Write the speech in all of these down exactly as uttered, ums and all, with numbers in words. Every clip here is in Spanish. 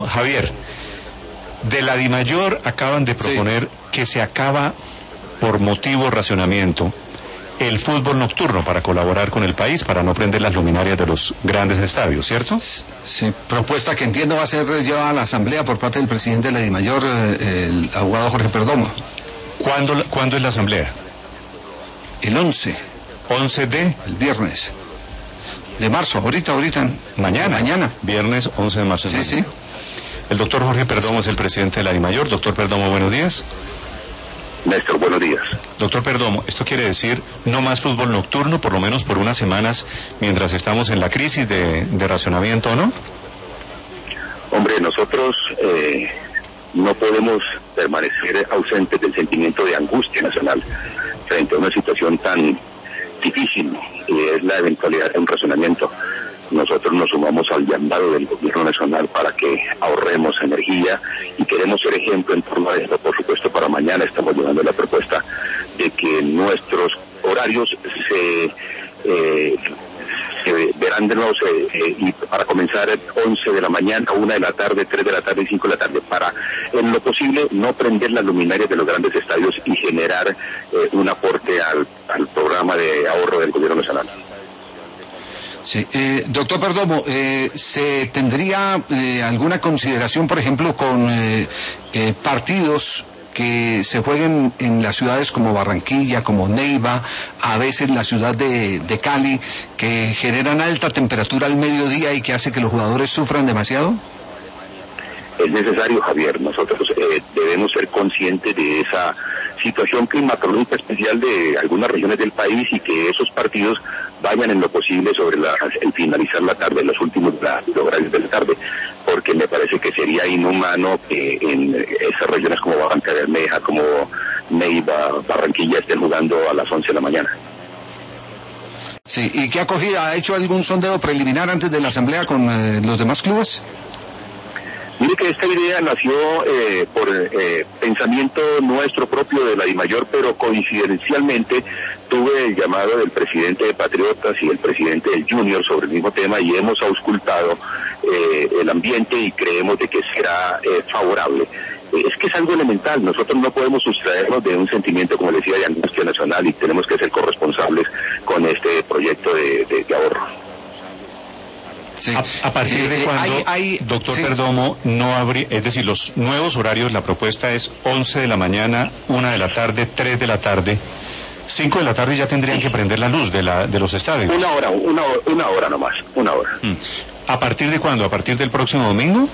Javier, de la DIMAYOR acaban de proponer sí. que se acaba por motivo racionamiento el fútbol nocturno para colaborar con el país, para no prender las luminarias de los grandes estadios, ¿cierto? Sí, propuesta que entiendo va a ser llevada a la asamblea por parte del presidente de la DIMAYOR, eh, el abogado Jorge Perdomo. ¿Cuándo, ¿cuándo es la asamblea? El once. ¿once de? El viernes. De marzo, ahorita, ahorita. Mañana. Mañana. Viernes once de marzo. Sí, mañana. sí. El doctor Jorge Perdomo es el presidente de la DIMAYOR. Doctor Perdomo, buenos días. Néstor, buenos días. Doctor Perdomo, esto quiere decir no más fútbol nocturno, por lo menos por unas semanas, mientras estamos en la crisis de, de racionamiento, ¿o no? Hombre, nosotros eh, no podemos permanecer ausentes del sentimiento de angustia nacional frente a una situación tan difícil, y es la eventualidad de un racionamiento. Nosotros nos sumamos al llamado del gobierno nacional para que ahorremos energía y queremos ser ejemplo en torno a esto. Por supuesto, para mañana estamos llevando la propuesta de que nuestros horarios se, eh, se verán de nuevo eh, eh, y para comenzar once de la mañana, una de la tarde, tres de la tarde y cinco de la tarde, para en lo posible no prender las luminarias de los grandes estadios y generar eh, un aporte al, al programa de ahorro del gobierno nacional. Sí, eh, doctor Perdomo, eh, ¿se tendría eh, alguna consideración, por ejemplo, con eh, eh, partidos que se jueguen en las ciudades como Barranquilla, como Neiva, a veces la ciudad de, de Cali, que generan alta temperatura al mediodía y que hace que los jugadores sufran demasiado? Es necesario, Javier, nosotros eh, debemos ser conscientes de esa situación climatológica especial de algunas regiones del país y que esos partidos vayan en lo posible sobre la, el finalizar la tarde, los últimos horarios de la tarde, porque me parece que sería inhumano que en esas regiones como Barranca Bermeja, como Neiva, Barranquilla estén jugando a las once de la mañana. Sí, ¿y qué acogida? ¿Ha hecho algún sondeo preliminar antes de la asamblea con eh, los demás clubes? Mire que esta idea nació eh, por eh, pensamiento nuestro propio de la DIMAYOR, pero coincidencialmente tuve el llamado del presidente de Patriotas y el presidente del Junior sobre el mismo tema y hemos auscultado eh, el ambiente y creemos de que será eh, favorable. Eh, es que es algo elemental, nosotros no podemos sustraernos de un sentimiento, como decía, de angustia nacional y tenemos que ser corresponsables con este proyecto de, de, de ahorro. Sí. A, a partir de eh, cuando, hay, hay, doctor sí. Perdomo, no habría, es decir, los nuevos horarios, la propuesta es once de la mañana, una de la tarde, tres de la tarde, cinco de la tarde ya tendrían que prender la luz de la de los estadios. Una hora, una, una hora nomás, una hora. Mm. ¿A partir de cuándo? ¿A partir del próximo domingo?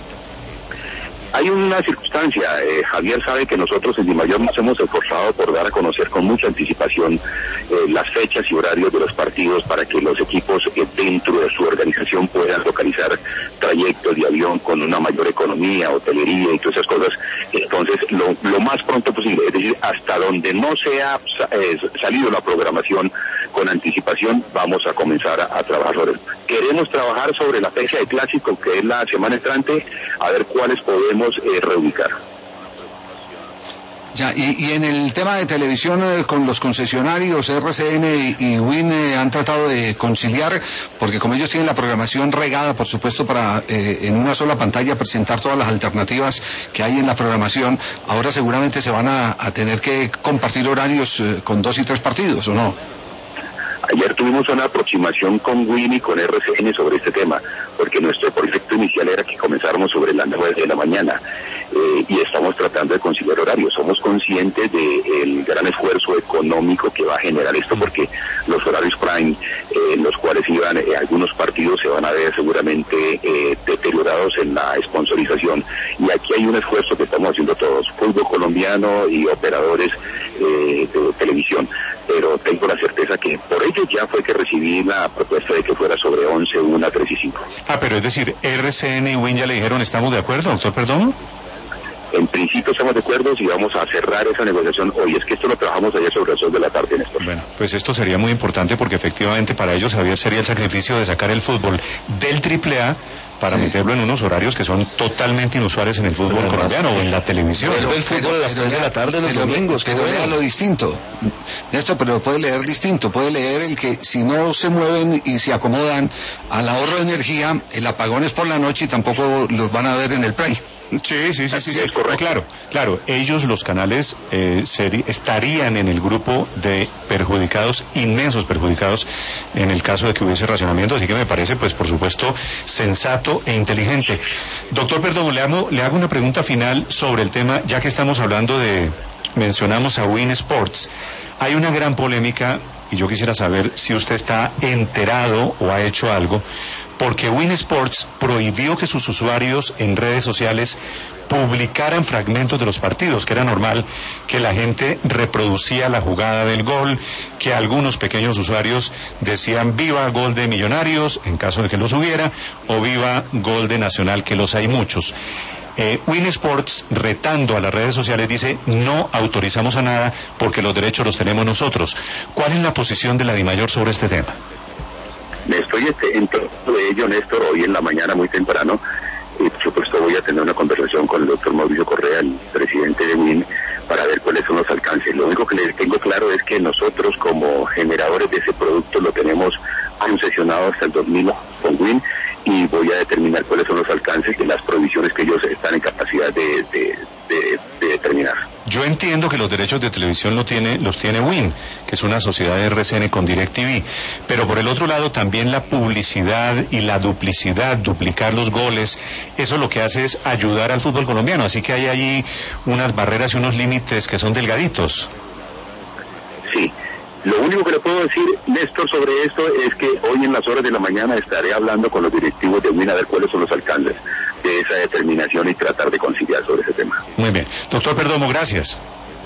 Hay una circunstancia, eh, Javier sabe que nosotros en DIMAYOR nos hemos esforzado por dar a conocer con mucha anticipación eh, las fechas y horarios de los partidos para que los equipos eh, dentro de su organización puedan localizar trayectos de avión con una mayor economía, hotelería y todas esas cosas. Entonces, lo, lo más pronto posible, es decir, hasta donde no sea eh, salido la programación con anticipación, vamos a comenzar a, a trabajar sobre eso. Queremos trabajar sobre la fecha de clásico, que es la semana entrante, a ver cuáles podemos eh, reubicar. Ya, y, y en el tema de televisión eh, con los concesionarios R C N y, y Win eh, han tratado de conciliar, porque como ellos tienen la programación regada, por supuesto, para eh, en una sola pantalla presentar todas las alternativas que hay en la programación, ahora seguramente se van a, a tener que compartir horarios eh, con dos y tres partidos, ¿o no? Ayer tuvimos una aproximación con Win y con R C N sobre este tema, porque nuestro proyecto inicial era que comenzáramos sobre las nueve de la mañana eh, y estamos tratando de conciliar horarios. Somos conscientes del gran esfuerzo económico que va a generar esto, porque los horarios prime, eh, en los cuales iban eh, algunos partidos, se van a ver seguramente eh, deteriorados en la sponsorización, y aquí hay un esfuerzo que estamos haciendo todos, fútbol colombiano y operadores eh, de televisión, pero tengo la certeza que por ello ya fue que recibí la propuesta de que fuera sobre once, una, tres y cinco. Ah, pero es decir, R C N y Win ya le dijeron, ¿estamos de acuerdo, doctor Perdomo? En principio estamos de acuerdo y vamos a cerrar esa negociación hoy. Es que esto lo trabajamos ayer sobre las dos de la tarde, Néstor. Bueno, pues esto sería muy importante porque efectivamente para ellos, Javier, sería el sacrificio de sacar el fútbol del triple A para sí. meterlo en unos horarios que son totalmente inusuales en el fútbol además, colombiano o en la televisión. Pero el fútbol a las tres de la tarde los domingos. Pero lea lo distinto. Esto, pero puede leer distinto. Puede leer el que si no se mueven y se acomodan al ahorro de energía, el apagón es por la noche y tampoco los van a ver en el Prime. Sí, sí, sí, sí, sí. No, claro, claro, ellos, los canales, eh, seri- estarían en el grupo de perjudicados, inmensos perjudicados, en el caso de que hubiese racionamiento, así que me parece, pues, por supuesto, sensato e inteligente. Doctor Perdomo, le hago, le hago una pregunta final sobre el tema, ya que estamos hablando de, mencionamos a Win Sports. Hay una gran polémica, y yo quisiera saber si usted está enterado o ha hecho algo, porque Win Sports prohibió que sus usuarios en redes sociales publicaran fragmentos de los partidos, que era normal que la gente reproducía la jugada del gol, que algunos pequeños usuarios decían viva gol de Millonarios, en caso de que los hubiera, o viva gol de Nacional, que los hay muchos. Eh, Win Sports, retando a las redes sociales, dice no autorizamos a nada porque los derechos los tenemos nosotros. ¿Cuál es la posición de la DIMAYOR sobre este tema? Me estoy en todo de ello, Néstor, hoy en la mañana muy temprano, y por supuesto voy a tener una conversación con el doctor Mauricio Correa, el presidente de Win, para ver cuáles son los alcances. Lo único que les tengo claro es que nosotros como generadores de ese producto lo tenemos concesionado hasta el dos mil con Win, y voy a determinar cuáles son los alcances de las provisiones que ellos están en capacidad de, de, de, de determinar. Yo entiendo que los derechos de televisión lo tiene, los tiene Win, que es una sociedad de R C N con DirecTV, pero por el otro lado también la publicidad y la duplicidad, duplicar los goles, eso lo que hace es ayudar al fútbol colombiano, así que hay allí unas barreras y unos límites que son delgaditos. Sí. Lo único que le puedo decir, Néstor, sobre esto es que hoy en las horas de la mañana estaré hablando con los directivos de Win a ver cuáles son los alcances de esa determinación y tratar de conciliar sobre ese tema. Muy bien. Doctor Perdomo, gracias.